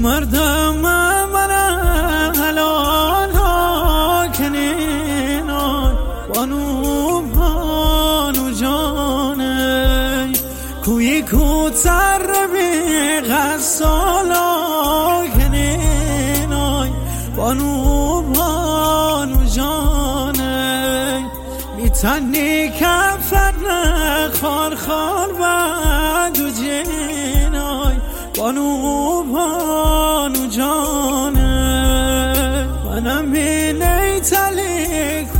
مردم من حلال ها کنینای بانو جانه کوی کوتر بی غسالا کنینای بانو جانه میتنی کفر خار خار بدو جینای بانو جانه منم بینی تلی